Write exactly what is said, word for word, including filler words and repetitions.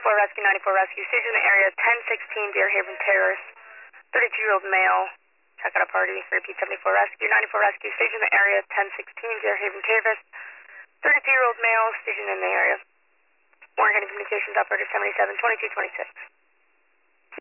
seventy-four Rescue, ninety-four Rescue, station in the area, ten sixteen Deerhaven Terrace, thirty-two-year-old male, check out a party, repeat seventy-four Rescue, ninety-four Rescue, station in the area, ten sixteen Deerhaven Terrace, thirty-two-year-old male, station in the area. Morgan Communications Operator seventy-seven twenty-two twenty-six.